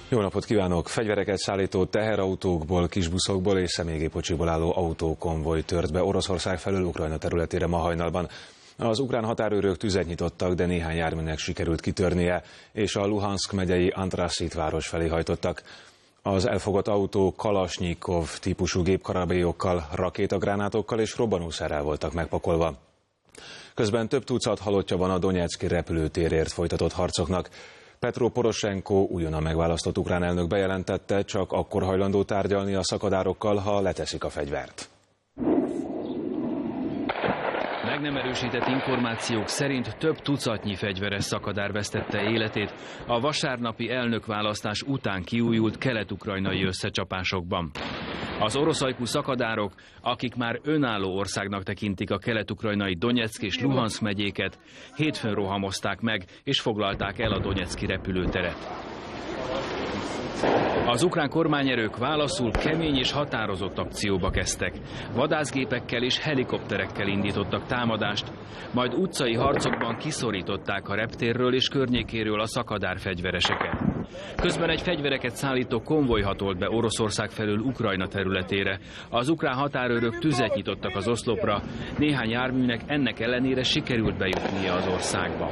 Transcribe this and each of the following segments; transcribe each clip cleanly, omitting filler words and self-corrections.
Jó napot kívánok! Fegyvereket szállító teherautókból, kisbuszokból és személygépkocsiból álló autókonvoj tört be Oroszország felől Ukrajna területére ma hajnalban. Az ukrán határőrök tüzet nyitottak, de néhány járműnek sikerült kitörnie, és a Luhanszk megyei Antrasit város felé hajtottak. Az elfogott autó Kalasnyikov típusú gépkarabélyokkal, rakétagránátokkal és robbanószerrel voltak megpakolva. Közben több tucat halottja van a Donetszki repülőtérért folytatott harcoknak. Petro Poroshenko, újonnan megválasztott ukrán elnök bejelentette, csak akkor hajlandó tárgyalni a szakadárokkal, ha leteszik a fegyvert. Meg nem erősített információk szerint több tucatnyi fegyveres szakadár vesztette életét a vasárnapi elnökválasztás után kiújult kelet-ukrajnai összecsapásokban. Az orosz ajkú szakadárok, akik már önálló országnak tekintik a kelet-ukrajnai Donyeck és Luhanszk megyéket, hétfőn rohamozták meg és foglalták el a donyeckii repülőteret. Az ukrán kormányerők válaszul kemény és határozott akcióba kezdtek. Vadászgépekkel és helikopterekkel indítottak támadást, majd utcai harcokban kiszorították a reptérről és környékéről a szakadár fegyvereseket. Közben egy fegyvereket szállító konvoj hatolt be Oroszország felől Ukrajna területére. Az ukrán határőrök tüzet nyitottak az oszlopra, néhány járműnek ennek ellenére sikerült bejutnia az országba.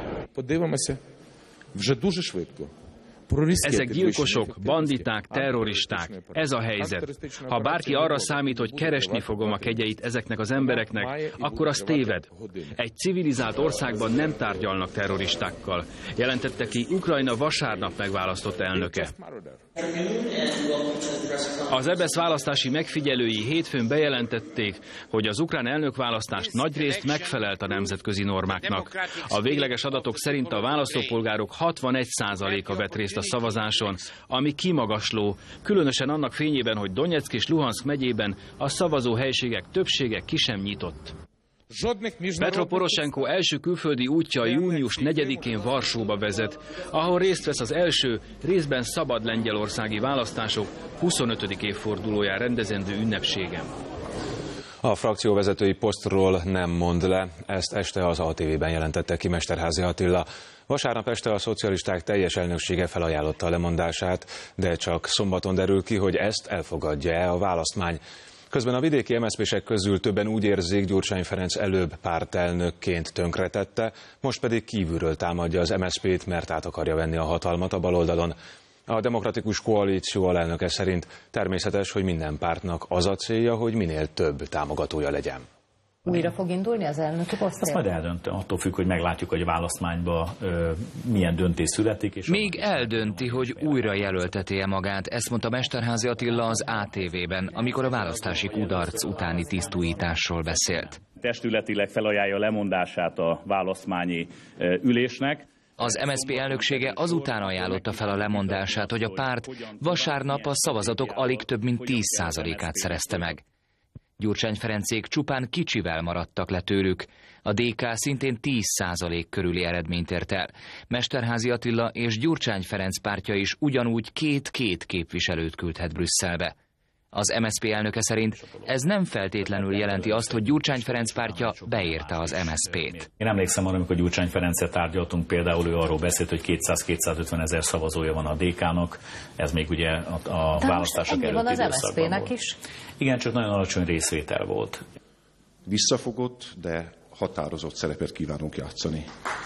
Ezek gyilkosok, banditák, terroristák. Ez a helyzet. Ha bárki arra számít, hogy keresni fogom a kegyeit ezeknek az embereknek, akkor az téved. Egy civilizált országban nem tárgyalnak terroristákkal, jelentette ki Ukrajna vasárnap megválasztott elnöke. Az EBESZ választási megfigyelői hétfőn bejelentették, hogy az ukrán elnökválasztás nagyrészt megfelelt a nemzetközi normáknak. A végleges adatok szerint a választópolgárok 61%-a vett részt a szavazáson, ami kimagasló, különösen annak fényében, hogy Donyeck és Luhanszk megyében a szavazó helységek többsége ki sem nyitott. Petro Poroshenko első külföldi útja június 4-én Varsóba vezet, ahol részt vesz az első, részben szabad lengyelországi választások 25. évfordulóján rendezendő ünnepségen. A frakcióvezetői posztról nem mond le, ezt este az ATV-ben jelentette ki Mesterházy Attila. Vasárnap este a szocialisták teljes elnöksége felajánlotta a lemondását, de csak szombaton derül ki, hogy ezt elfogadja-e a választmány. Közben a vidéki MSZP-sek közül többen úgy érzik, Gyurcsány Ferenc előbb pártelnökként tönkretette, most pedig kívülről támadja az MSZP-t, mert át akarja venni a hatalmat a baloldalon. A Demokratikus Koalíció alelnöke szerint természetes, hogy minden pártnak az a célja, hogy minél több támogatója legyen. Újra fog indulni az elnöki posztért? Azt majd eldönti, attól függ, hogy meglátjuk, hogy a választmányban milyen döntés születik. És még eldönti, hogy újra jelölteti-e magát, ezt mondta Mesterházy Attila az ATV-ben, amikor a választási kudarc utáni tisztújításról beszélt. Testületileg felajánlja lemondását a választmányi ülésnek. Az MSZP elnöksége azután ajánlotta fel a lemondását, hogy a párt vasárnap a szavazatok alig több mint 10%-át szerezte meg. Gyurcsány Ferencék csupán kicsivel maradtak le tőlük. A DK szintén 10% körüli eredményt ért el. Mesterházy Attila és Gyurcsány Ferenc pártja is ugyanúgy két képviselőt küldhet Brüsszelbe. Az MSZP elnöke szerint ez nem feltétlenül jelenti azt, hogy Gyurcsány Ferenc pártja beérte az MSZP-t. Én emlékszem arra, amikor Gyurcsány Ferencet tárgyaltunk, például ő arról beszélt, hogy 200-250 ezer szavazója van a DK-nak, ez még ugye a választások előtti időszakban az MSZP-nek is. Igen, csak nagyon alacsony részvétel volt. Visszafogott, de határozott szerepet kívánunk játszani.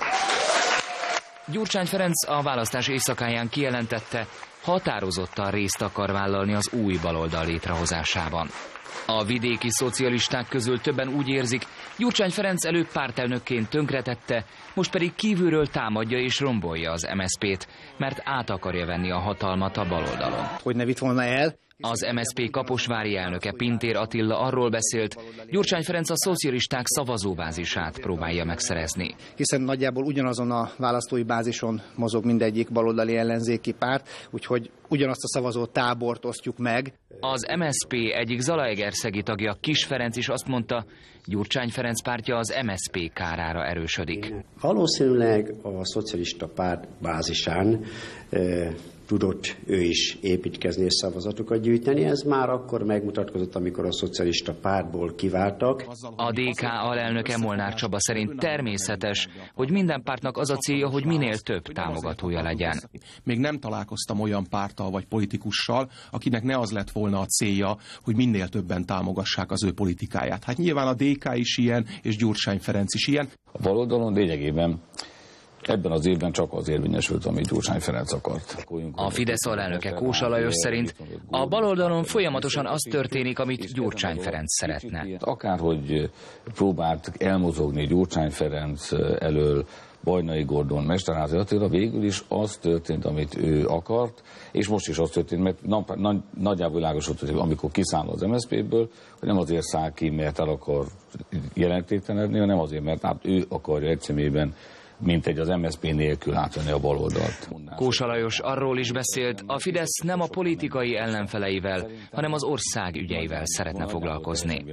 Gyurcsány Ferenc a választás éjszakáján kijelentette, határozottan részt akar vállalni az új baloldal létrehozásában. A vidéki szocialisták közül többen úgy érzik, Gyurcsány Ferenc előbb pártelnökként tönkretette, most pedig kívülről támadja és rombolja az MSZP-t, mert át akarja venni a hatalmat a baloldalon. Hogy ne vitt volna el? Az MSZP kaposvári elnöke Pintér Attila arról beszélt, Gyurcsány Ferenc a szocialisták szavazóbázisát próbálja megszerezni. Hiszen nagyjából ugyanazon a választói bázison mozog mindegyik baloldali ellenzéki párt, úgyhogy ugyanazt a szavazó tábort osztjuk meg. Az MSZP egyik zalaegerszegi tagja, Kiss Ferenc is azt mondta, Gyurcsány Ferenc pártja az MSZP kárára erősödik. Valószínűleg a szocialista párt bázisán tudott ő is építkezni és szavazatokat gyűjteni. Ez már akkor megmutatkozott, amikor a szocialista pártból kiváltak. A DK alelnöke Molnár Csaba szerint természetes, hogy minden pártnak az a célja, hogy minél több támogatója legyen. Még nem találkoztam olyan párttal vagy politikussal, akinek ne az lett volna a célja, hogy minél többen támogassák az ő politikáját. Hát nyilván a DK is ilyen, és Gyurcsány Ferenc is ilyen. A baloldalon lényegében ebben az évben csak az érvényesült, amit Gyurcsány Ferenc akart. A Fidesz alelnöke Kósa Lajos szerint a baloldalon folyamatosan az történik, amit Gyurcsány Ferenc szeretne. Akárhogy próbált elmozogni Gyurcsány Ferenc elől Bajnai Gordon, Mesterházy Attila, végül is az történt, amit ő akart, és most is az történt, mert nagyjából világosult, hogy amikor kiszáll az MSZP-ből, hogy nem azért száll ki, mert el akar jelentéktelenedni, hanem azért, mert hát ő akarja egy személyben mintegy az MSZP nélkül átvenni a baloldalt. Kósa Lajos arról is beszélt, a Fidesz nem a politikai ellenfeleivel, hanem az ország ügyeivel szeretne foglalkozni.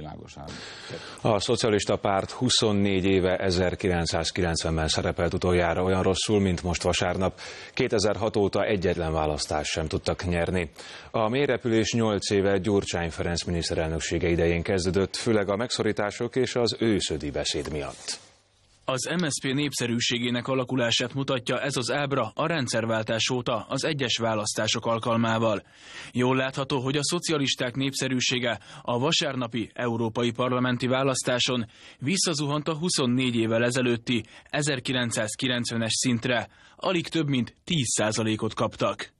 A szocialista párt 24 éve 1990-ben szerepelt utoljára olyan rosszul, mint most vasárnap. 2006 óta egyetlen választást sem tudtak nyerni. A mélyrepülés 8 éve Gyurcsány Ferenc miniszterelnöksége idején kezdődött, főleg a megszorítások és az őszödi beszéd miatt. Az MSZP népszerűségének alakulását mutatja ez az ábra a rendszerváltás óta az egyes választások alkalmával. Jól látható, hogy a szocialisták népszerűsége a vasárnapi európai parlamenti választáson visszazuhant a 24 évvel ezelőtti 1990-es szintre. Alig több mint 10%-ot kaptak.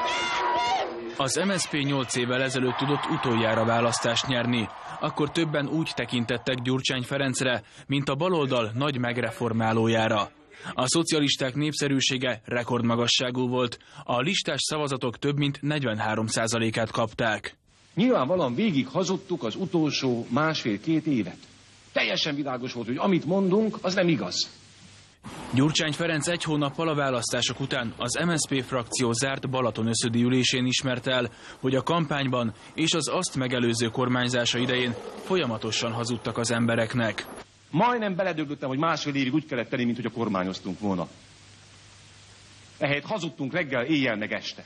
Az MSZP 8 évvel ezelőtt tudott utoljára választást nyerni. Akkor többen úgy tekintettek Gyurcsány Ferencre, mint a baloldal nagy megreformálójára. A szocialisták népszerűsége rekordmagasságú volt, a listás szavazatok több mint 43%-át kapták. Nyilvánvalóan végig hazudtuk az utolsó másfél-két évet. Teljesen világos volt, hogy amit mondunk, az nem igaz. Gyurcsány Ferenc egy hónappal a választások után az MSZP frakció zárt Balatonöszödi ülésén ismert el, hogy a kampányban és az azt megelőző kormányzása idején folyamatosan hazudtak az embereknek. Majdnem beledöglöttem, hogy másfél évig úgy kellett tenni, mint hogy a kormányoztunk volna. Ehelyett hazudtunk reggel, éjjel meg este.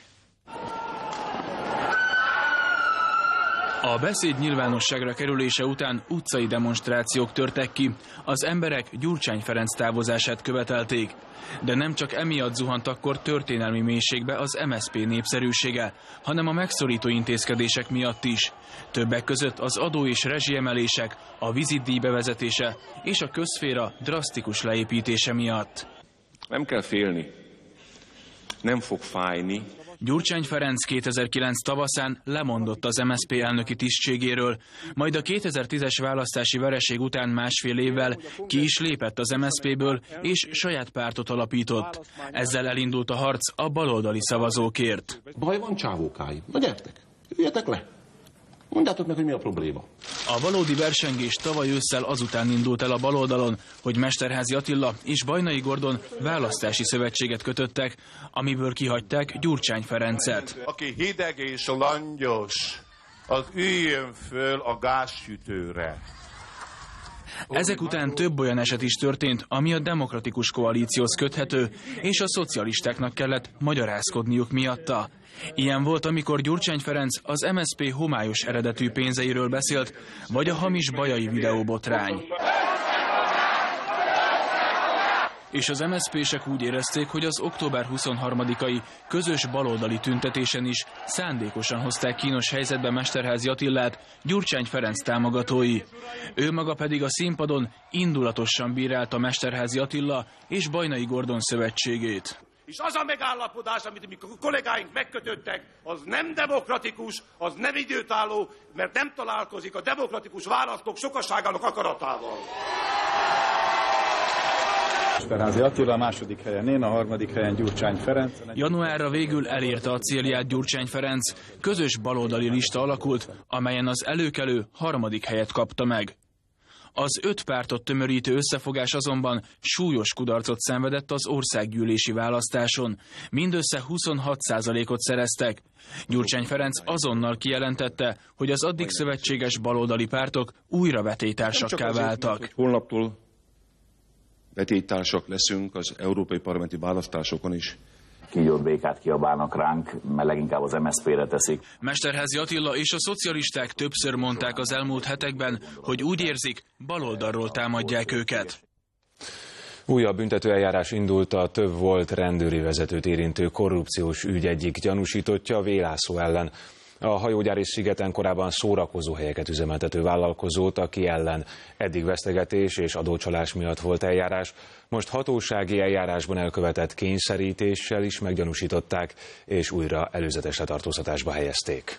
A beszéd nyilvánosságra kerülése után utcai demonstrációk törtek ki. Az emberek Gyurcsány Ferenc távozását követelték. De nem csak emiatt zuhant akkor történelmi mélységbe az MSZP népszerűsége, hanem a megszorító intézkedések miatt is. Többek között az adó- és rezsiemelések, a vizitdíj bevezetése és a közszféra drasztikus leépítése miatt. Nem kell félni. Nem fog fájni. Gyurcsány Ferenc 2009 tavaszán lemondott az MSZP elnöki tisztségéről, majd a 2010-es választási vereség után másfél évvel ki is lépett az MSZP-ből és saját pártot alapított. Ezzel elindult a harc a baloldali szavazókért. Baj van, csávókáim. Na gyertek, üljetek le. Mondjátok meg, hogy mi a probléma. A valódi versengés tavaly ősszel azután indult el a baloldalon, hogy Mesterházy Attila és Bajnai Gordon választási szövetséget kötöttek, amiből kihagyták Gyurcsány Ferencet. Aki hideg és langyos, az üljön föl a gázsütőre. Ezek után több olyan eset is történt, ami a demokratikus koalícióhoz köthető, és a szocialistáknak kellett magyarázkodniuk miatta. Ilyen volt, amikor Gyurcsány Ferenc az MSZP homályos eredetű pénzeiről beszélt, vagy a hamis bajai videóbotrány. És az MSZP-sek úgy érezték, hogy az október 23-ai közös baloldali tüntetésen is szándékosan hozták kínos helyzetbe Mesterházy Attilát Gyurcsány Ferenc támogatói. Ő maga pedig a színpadon indulatosan bírálta Mesterházy Attila és Bajnai Gordon szövetségét. És az a megállapodás, amit mi kollégáink megkötöttek, az nem demokratikus, az nem időtálló, mert nem találkozik a demokratikus választók sokaságának akaratával. Mesterházy Attila a második helyen én, a harmadik helyen Gyurcsány Ferenc. Januárra végül elérte a célját Gyurcsány Ferenc, közös baloldali lista alakult, amelyen az előkelő harmadik helyet kapta meg. Az 5 pártot tömörítő összefogás azonban súlyos kudarcot szenvedett az országgyűlési választáson. Mindössze 26%-ot szereztek. Gyurcsány Ferenc azonnal kijelentette, hogy az addig szövetséges baloldali pártok újra vetélytársakká váltak. Holnaptól vetélytársak leszünk az európai parlamenti választásokon is. Kígyót békát kiabálnak ránk, mert leginkább az MSZP-re teszik. Mesterházy Attila és a szocialisták többször mondták az elmúlt hetekben, hogy úgy érzik, baloldalról támadják őket. Újabb büntetőeljárás indult a több volt rendőri vezetőt érintő korrupciós ügy egyik gyanúsítottja, Vélászló ellen. A hajógyári szigeten korábban szórakozóhelyeket üzemeltető vállalkozót, aki ellen eddig vesztegetés és adócsalás miatt volt eljárás, most hatósági eljárásban elkövetett kényszerítéssel is meggyanúsították, és újra előzetes letartóztatásba helyezték.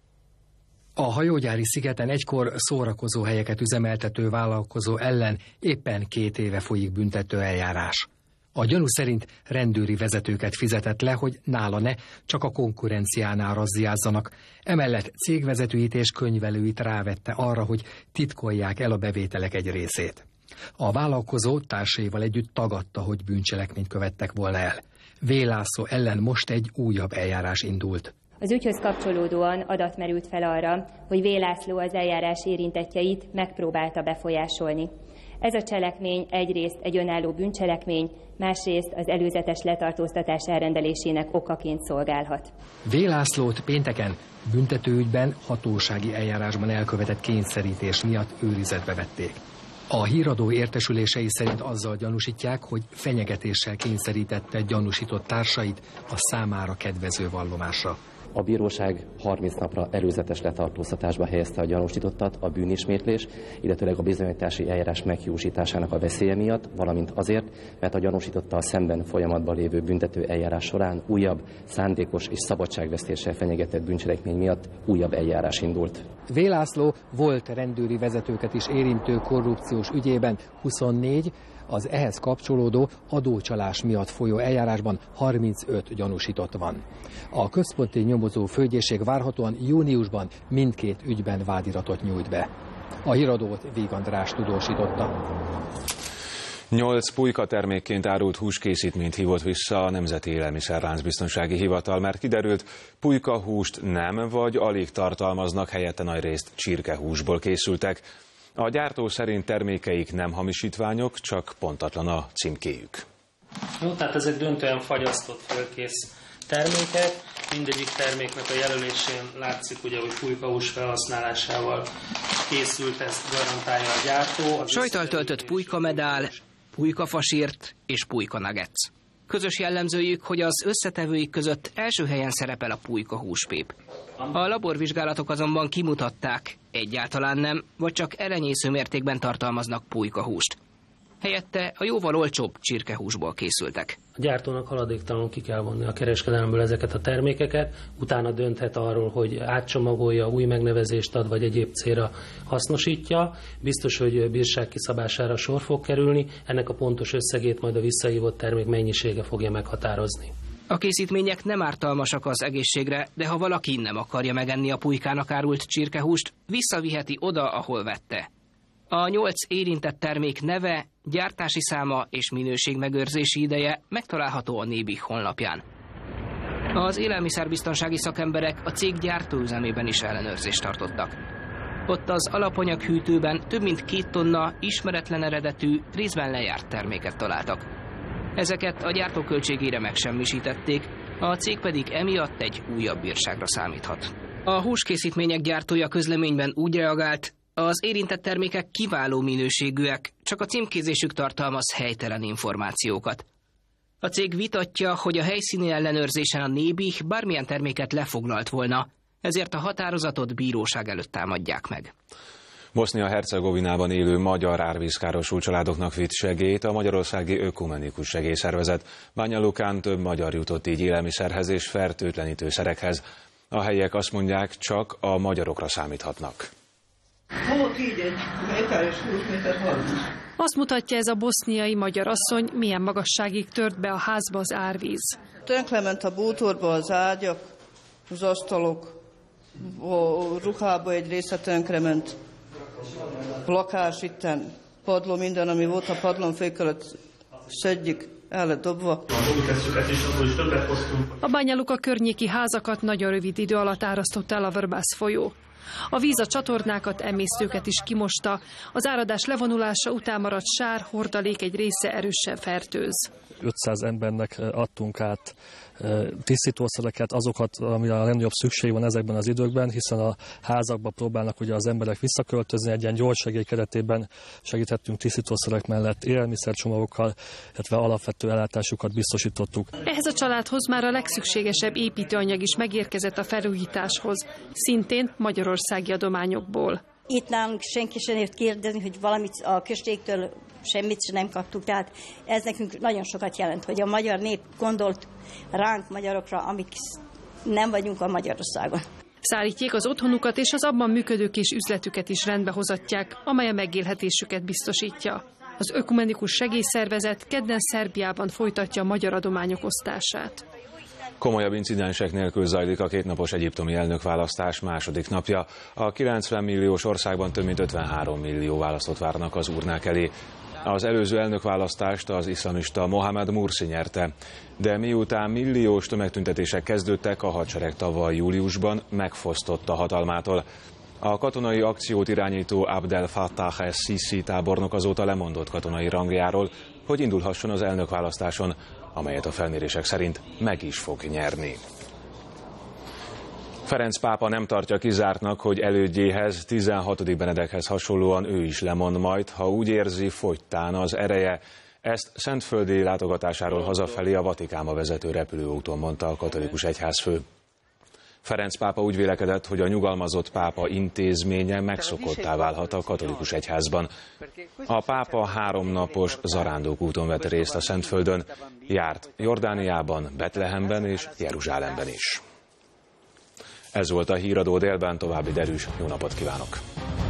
A hajógyári szigeten egykor szórakozóhelyeket üzemeltető vállalkozó ellen éppen 2 éve folyik büntetőeljárás. A gyanú szerint rendőri vezetőket fizetett le, hogy nála ne, csak a konkurenciánál razziázzanak. Emellett cégvezetőit és könyvelőit rávette arra, hogy titkolják el a bevételek egy részét. A vállalkozó társaival együtt tagadta, hogy bűncselekményt követtek volna el. Vélászló ellen most egy újabb eljárás indult. Az ügyhöz kapcsolódóan adat merült fel arra, hogy Vélászló az eljárás érintettjeit megpróbálta befolyásolni. Ez a cselekmény egyrészt egy önálló bűncselekmény, másrészt az előzetes letartóztatás elrendelésének okaként szolgálhat. Vélászlót pénteken büntetőügyben hatósági eljárásban elkövetett kényszerítés miatt őrizetbe vették. A híradó értesülései szerint azzal gyanúsítják, hogy fenyegetéssel kényszerítette gyanúsított társait a számára kedvező vallomásra. A bíróság 30 napra előzetes letartóztatásba helyezte a gyanúsítottat a bűnismétlés, illetőleg a bizonyítási eljárás meghiúsításának a veszélye miatt, valamint azért, mert a gyanúsítottal szemben folyamatban lévő büntető eljárás során újabb, szándékos és szabadságvesztéssel fenyegetett bűncselekmény miatt újabb eljárás indult. Vélászló volt rendőri vezetőket is érintő korrupciós ügyében 24, az ehhez kapcsolódó adócsalás miatt folyó eljárásban 35 gyanúsított van. A központi nyomozó főügyészség várhatóan júniusban mindkét ügyben vádiratot nyújt be. A híradót Víg András tudósította. 8 pulykatermékként árult húskészítményt hívott vissza a Nemzeti Élelmiszerláncbiztonsági Hivatal, mert kiderült, pulykahúst nem vagy alig tartalmaznak, helyette nagyrészt csirkehúsból készültek. A gyártó szerint termékeik nem hamisítványok, csak pontatlan a címkéjük. Jó, tehát ezek döntően fagyasztott fölkész termékek. Mindegyik terméknek a jelölésén látszik, ugye, hogy pulykahús felhasználásával készült, ezt garantálja a gyártó. Sajttal töltött pulykamedál, pulykafasírt és pulykanuggets. Közös jellemzőjük, hogy az összetevőik között első helyen szerepel a pulykahúspép. A laborvizsgálatok azonban kimutatták, egyáltalán nem, vagy csak elenyésző mértékben tartalmaznak pulykahúst. Helyette a jóval olcsóbb csirkehúsból készültek. A gyártónak haladéktalanul ki kell vonni a kereskedelemből ezeket a termékeket, utána dönthet arról, hogy átcsomagolja, új megnevezést ad, vagy egyéb célra hasznosítja. Biztos, hogy bírság kiszabására sor fog kerülni, ennek a pontos összegét majd a visszahívott termék mennyisége fogja meghatározni. A készítmények nem ártalmasak az egészségre, de ha valaki nem akarja megenni a pulykának árult csirkehúst, visszaviheti oda, ahol vette. A 8 érintett termék neve, gyártási száma és minőségmegőrzési ideje megtalálható a Nébih honlapján. Az élelmiszerbiztonsági szakemberek a cég gyártóüzemében is ellenőrzést tartottak. Ott az alapanyaghűtőben több mint 2 tonna ismeretlen eredetű, részben lejárt terméket találtak. Ezeket a gyártó költségére megsemmisítették, a cég pedig emiatt egy újabb bírságra számíthat. A húskészítmények gyártója közleményben úgy reagált, az érintett termékek kiváló minőségűek, csak a címkézésük tartalmaz helytelen információkat. A cég vitatja, hogy a helyszíni ellenőrzésen a Nébih bármilyen terméket lefoglalt volna, ezért a határozatot bíróság előtt támadják meg. Bosznia-Hercegovinában élő magyar árvízkárosult családoknak vitt segélyt a Magyarországi Ökumenikus Segélyszervezet. Banja Lukán több magyar jutott így élelmiszerhez és fertőtlenítőszerekhez. A helyiek azt mondják, csak a magyarokra számíthatnak. Azt mutatja ez a boszniai magyar asszony, milyen magasságig tört be a házba az árvíz. Tönkrement a bútorba az ágyak, az asztalok, a ruhába egy része tönkrement. lakás itten, padló, minden, ami volt a padlón fölött, szedjük, el lett dobva. A Bányaluka környéki házakat nagyon rövid idő alatt árasztott el a Vrbász folyó. A víz a csatornákat, emésztőket is kimosta, az áradás levonulása után maradt sár, hordalék egy része erősen fertőz. 500 embernek adtunk át tisztítószereket, azokat, amire a legnagyobb szükség van ezekben az időkben, hiszen a házakba próbálnak ugye az emberek visszaköltözni, egy ilyen gyors segély keretében segítettünk tisztítószerek mellett élelmiszercsomagokkal, illetve alapvető ellátásukat biztosítottuk. Ehhez a családhoz már a legszükségesebb építőanyag is megérkezett a felújításhoz, szintén magyarországi adományokból. Itt nálunk senki sem ért kérdezni, hogy valamit a községtől semmit sem nem kaptuk, tehát ez nekünk nagyon sokat jelent, hogy a magyar nép gondolt ránk magyarokra, amik nem vagyunk a Magyarországon. Szállítják az otthonukat és az abban működő kis üzletüket is rendbe hozatják, amely a megélhetésüket biztosítja. Az ökumenikus segélyszervezet kedden Szerbiában folytatja a magyar adományok osztását. Komolyabb incidensek nélkül zajlik a kétnapos egyiptomi elnökválasztás második napja. A 90 milliós országban több mint 53 millió választót várnak az urnák elé. Az előző elnökválasztást az iszlamista Mohamed Mursi nyerte, de miután milliós tömegtüntetések kezdődtek, a hadsereg tavaly júliusban megfosztotta hatalmától. A katonai akciót irányító Abdel Fattah es-Sisi tábornok azóta lemondott katonai rangjáról, hogy indulhasson az elnökválasztáson, amelyet a felmérések szerint meg is fog nyerni. Ferenc pápa nem tartja kizártnak, hogy elődjéhez, 16. Benedekhez hasonlóan ő is lemond majd, ha úgy érzi, fogytán az ereje. Ezt szentföldi látogatásáról hazafelé a Vatikánba vezető repülőúton mondta a katolikus egyházfő. Ferenc pápa úgy vélekedett, hogy a nyugalmazott pápa intézménye megszokottá válhat a katolikus egyházban. A pápa 3 napos zarándokúton vett részt a Szentföldön, járt Jordániában, Betlehemben és Jeruzsálemben is. Ez volt a Híradó délben, további derűs, jó napot kívánok!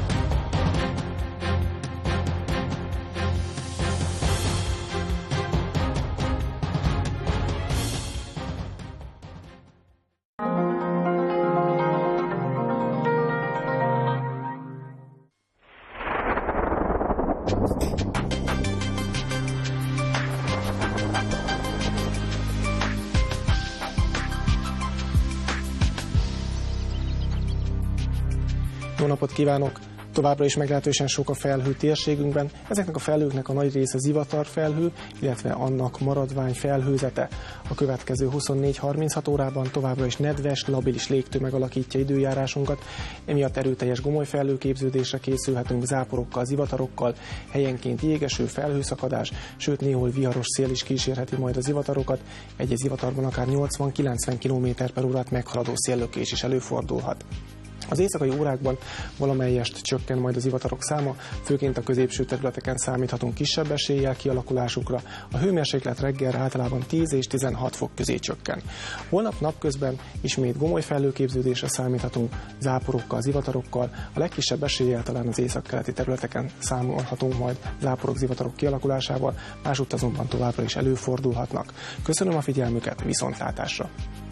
Jó napot kívánok! Továbbra is meglehetősen sok a felhő térségünkben. Ezeknek a felhőknek a nagy része zivatarfelhő, illetve annak maradvány felhőzete. A következő 24-36 órában továbbra is nedves, labilis légtömeg alakítja időjárásunkat. Emiatt erőteljes gomoly felhőképződésre készülhetünk záporokkal, zivatarokkal, helyenként jégeső, felhőszakadás, sőt néhol viharos szél is kísérheti majd a zivatarokat. Egy zivatarban akár 80-90 km/h meghaladó széllökés is előfordulhat. Az éjszakai órákban valamelyest csökken majd az zivatarok száma, főként a középső területeken számíthatunk kisebb eséllyel kialakulásukra. A hőmérséklet reggel általában 10 és 16 fok közé csökken. Holnap napközben ismét gomoly felhőképződésre számíthatunk, záporokkal, zivatarokkal. A legkisebb eséllyel talán az északkeleti területeken számolhatunk majd záporok, zivatarok kialakulásával, másutt azonban továbbra is előfordulhatnak. Köszönöm a figyelmüket, viszontlátásra!